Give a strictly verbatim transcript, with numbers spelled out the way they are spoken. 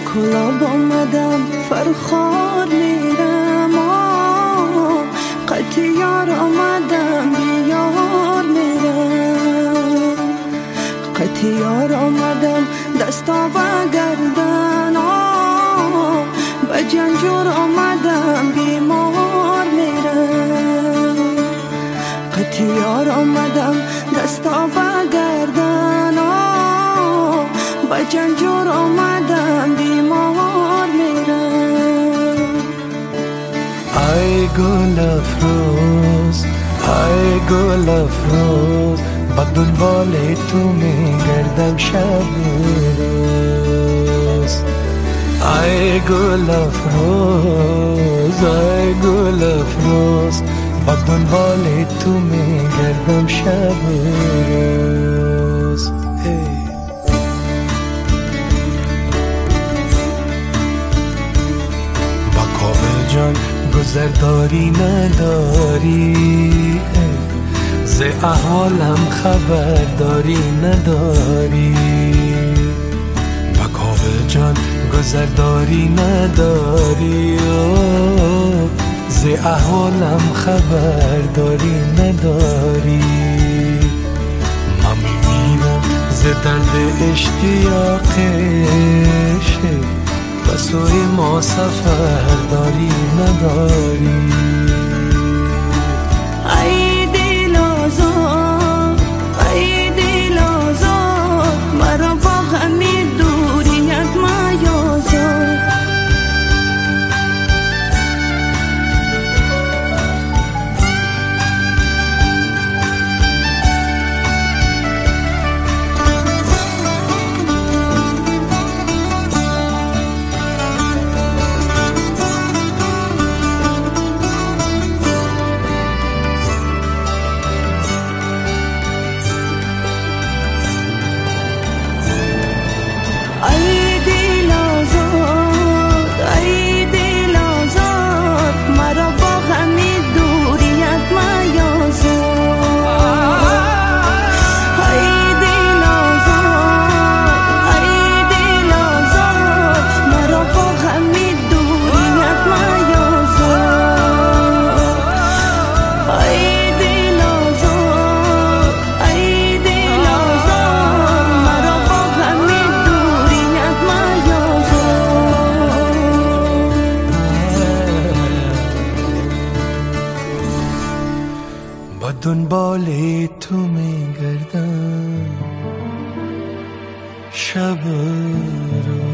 کلاب آمدم فرخار میرم، قطیار آمدم بیار میرم، قطیار آمدم دستا و گردن، به جنجور آمدم بیمار میرم، قطیار آمدم دستا و گردن، به جنجور آمدم بیمار میرم. ای گل افروز، ای گل افروز، با دنبال تو میگردم شب روز. ای گل افروز، ای گل افروز، با دنبال تو میگردم شب روز. با کابل جان گذر داری نداری، ز احوالم خبر داری نداری. با کابل جان گذر داری نداری، ز احوالم خبر داری نداری. من میمیرم ز درد اشتیاقش، به سوی ما سفر داری نداری. ای دل آزاد، ای دل آزاد، مرا با غمی دوریت میازار. با دنبال تو میگردم شب رو